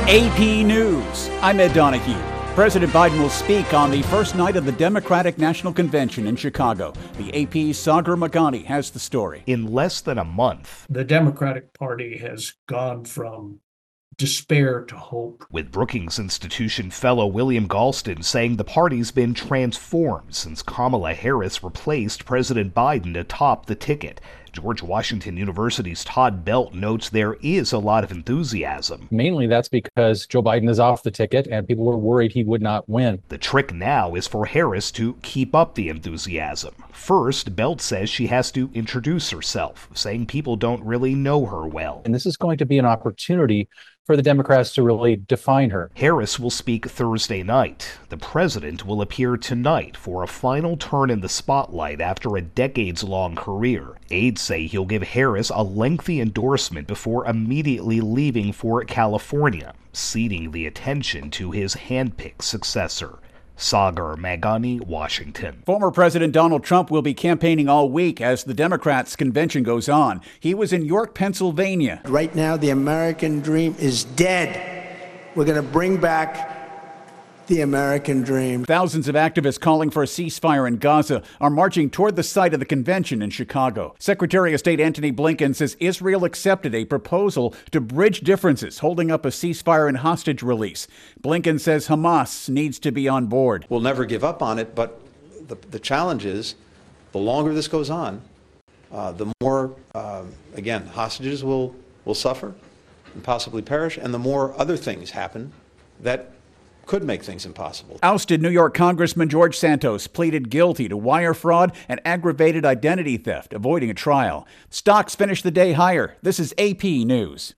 AP News. I'm Ed Donahue. President Biden will speak on the first night of the Democratic National Convention in Chicago. The AP's Sagar Meghani has the story. In less than a month, the Democratic Party has gone from despair to hope. With Brookings Institution fellow William Galston saying the party's been transformed since Kamala Harris replaced President Biden atop the ticket. George Washington University's Todd Belt notes there is a lot of enthusiasm. Mainly that's because Joe Biden is off the ticket and people were worried he would not win. The trick now is for Harris to keep up the enthusiasm. First, Belt says she has to introduce herself, saying people don't really know her well. And this is going to be an opportunity for the Democrats to really define her. Harris will speak Thursday night. The president will appear tonight for a final turn in the spotlight after a decades-long career. Aides say he'll give Harris a lengthy endorsement before immediately leaving for California, ceding the attention to his handpicked successor. Sagar Meghani, Washington. Former President Donald Trump will be campaigning all week as the Democrats' convention goes on. He was in York, Pennsylvania. Right now, the American dream is dead. We're going to bring back the American dream. Thousands of activists calling for a ceasefire in Gaza are marching toward the site of the convention in Chicago. Secretary of State Antony Blinken says Israel accepted a proposal to bridge differences, holding up a ceasefire and hostage release. Blinken says Hamas needs to be on board. We'll never give up on it, but the challenge is the longer this goes on, the more, again, hostages will suffer and possibly perish, and the more other things happen that could make things impossible. Ousted New York Congressman George Santos pleaded guilty to wire fraud and aggravated identity theft, avoiding a trial. Stocks finished the day higher. This is AP News.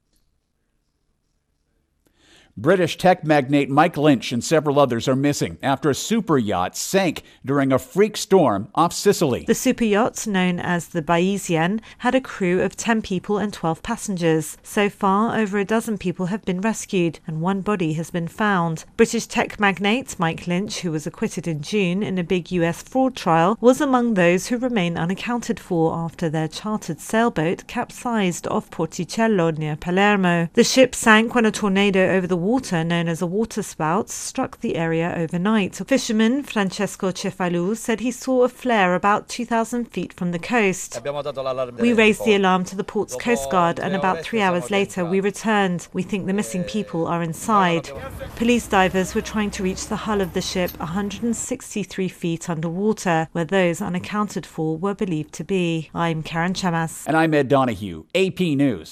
British tech magnate Mike Lynch and several others are missing after a super yacht sank during a freak storm off Sicily. The super yacht, known as the Bayesian, had a crew of 10 people and 12 passengers. So far, over a dozen people have been rescued and one body has been found. British tech magnate Mike Lynch, who was acquitted in June in a big US fraud trial, was among those who remain unaccounted for after their chartered sailboat capsized off Porticello near Palermo. The ship sank when a tornado over the water, known as a waterspout, struck the area overnight. Fisherman Francesco Cefalù said he saw a flare about 2,000 feet from the coast. We raised the alarm to the port's Coast Guard and about 3 hours later we returned. We think the missing people are inside. Police divers were trying to reach the hull of the ship 163 feet underwater, where those unaccounted for were believed to be. I'm Karen Chamas. And I'm Ed Donahue, AP News.